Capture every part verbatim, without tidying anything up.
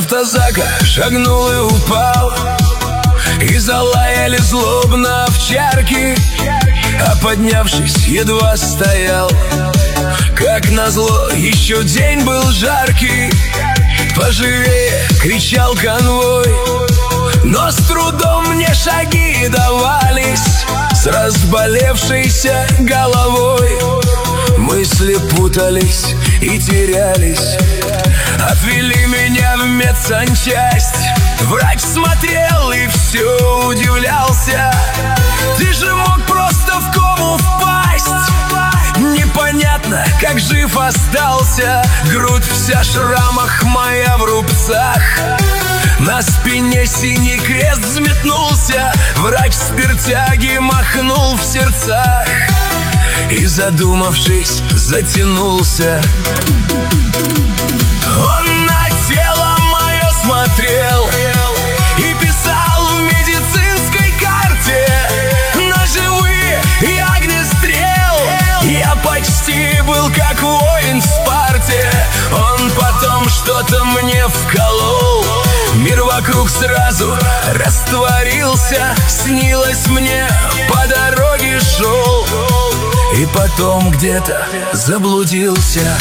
автозака шагнул и упал, и залаяли злобно овчарки, а поднявшись, едва стоял. Как назло, еще день был жаркий, поживее кричал конвой, но с трудом мне шаги давались с разболевшейся головой. Мысли путались и терялись, отвели меня в медсанчасть. Врач смотрел и все удивлялся: ты же мог просто в кому впасть. Непонятно, как жив остался, грудь вся в шрамах, моя в рубцах. На спине синий крест взметнулся, врач спиртяги махнул в сердцах и, задумавшись, затянулся. Он на тело мое смотрел и писал в медицинской карте ножевые и огнестрел. Я почти был как воин в Спарте. Он потом что-то мне вколол, мир вокруг сразу растворился. Снилось мне, по дороге шел, и потом где-то заблудился.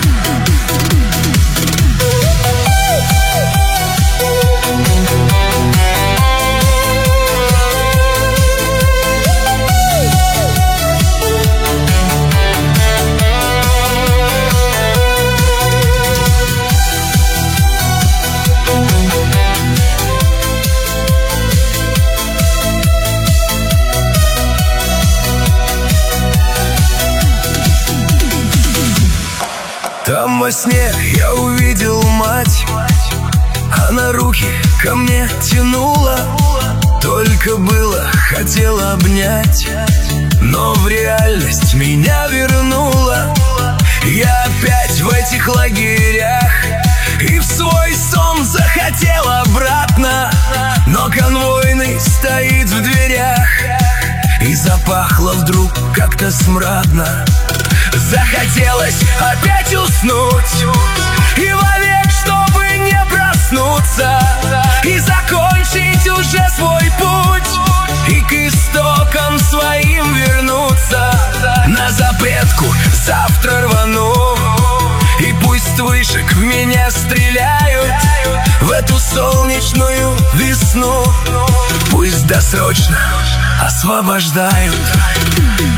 Там во сне я увидел мать, она руки ко мне тянула, только было хотела обнять, но в реальность меня вернула. Я опять в этих лагерях и в свой сон захотел обратно, но конвойный стоит в дверях, и запахло вдруг как-то смрадно. Захотелось опять уснуть и вовек, чтобы не проснуться, и закончить уже свой путь, и к истокам своим вернуться. На запретку завтра рвану, и пусть вышек в меня стреляют в эту солнечную весну. Пусть досрочно освобождают.